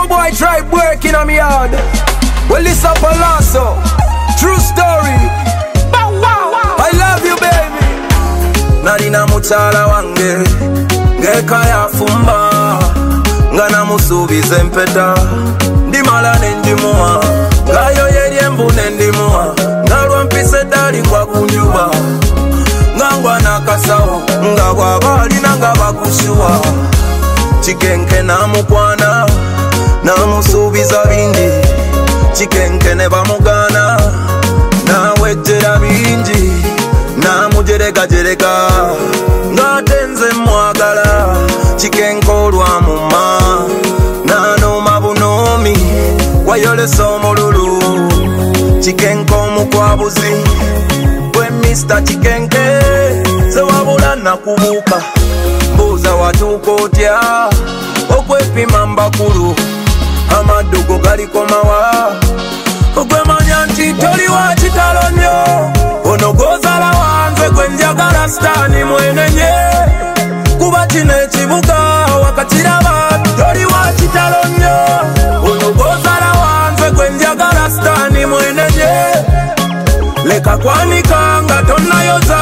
Some boy try working on me hard. Well, this up a lasso. True story. Bow wow. I love you, baby. Narina muchala wange ngeka ya fumba ngana musubize mpeta ndimala nendimuwa ngayo yeriembu nendimuwa ngalwa mpise dali kwa kunjuba ngangwa nakasawo ngabwa bali nanga bakushuwa chikenke namukwana namusubiza bindi chikenke ne bamugana nawejera bingi namujereka ngatenze mwagala chikenke olwamuma nanoma bunomi wayolesa omululu chikenke omukwabuzi gwe Mr. Chikenke sewabula nakubuuka mbuuza watuuka otya okwepima mbakulu amaddugo galikomawa ogwemanya nti toli wa kitalo nnyo ono gozala wanze gwe njagala sitaani mwenenye kuba kino ekibuga wakatiraba toli wa kitalo nnyo ono gozala wanze gwe njagala sitaani mwenenye leka kwanika nga tonnayoza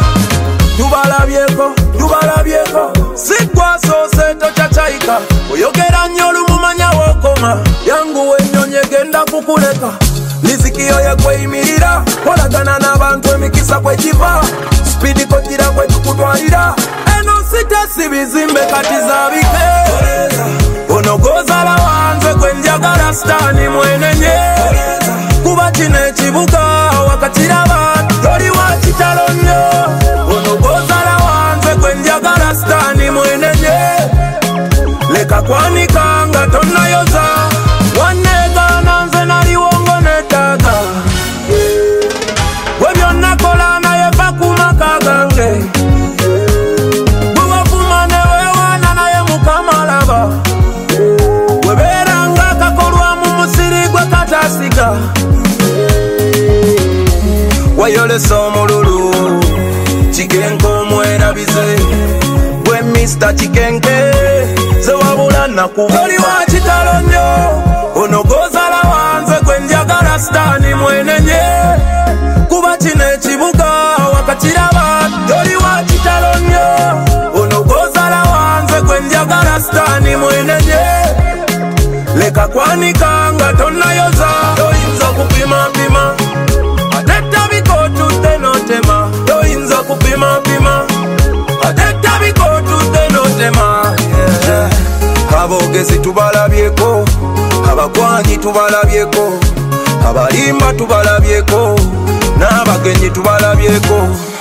tubalabyeko sigwasoose tokyacayika oyogera nnyo olumumanya wokoma yanguwe ennyonyi egenda kukuleka lizikiyo yekweyimirira kolagana n'abantu emikisa kwekiva spidi kotira kwetukutwalira eno sitesi bizimbe kati zabike ono gozala wanze gwe njagala sitaani mwenenye kuba kino ekibuga wakatiraba toli wa kitalo nnyo ono gozala wanze gwe njagala sitaani mwenenye leka kwanika nga tonnayoza wanneegaana nze naliwongo neetaaga gwe byonna kola naye va ku maka gange gwe wavuma ne weewaana naye mukama laba webeera nga kakolwa mu musiri gwe kataasiga wayolesa omululu Chikenke omwerabize gwe Mr. Chikenke sewabula nakubuuka toli wa kitalo nnyo ono gozala wanze gwe njagala sitaani mwenenye kuba kino ekibuga wakatiraba toli wa kitalo nnyo ono gozala wanze gwe njagala sitaani mwenenye leka kwanika nga tonnayoza toyinza kupimapima atetabikotudde notema toyinza kupimapima atetabikotudde notema abogezi tubalabyeko abakwanyi tubalabyeko abalimba tubalabyeko n'abagenyi tubalabyeko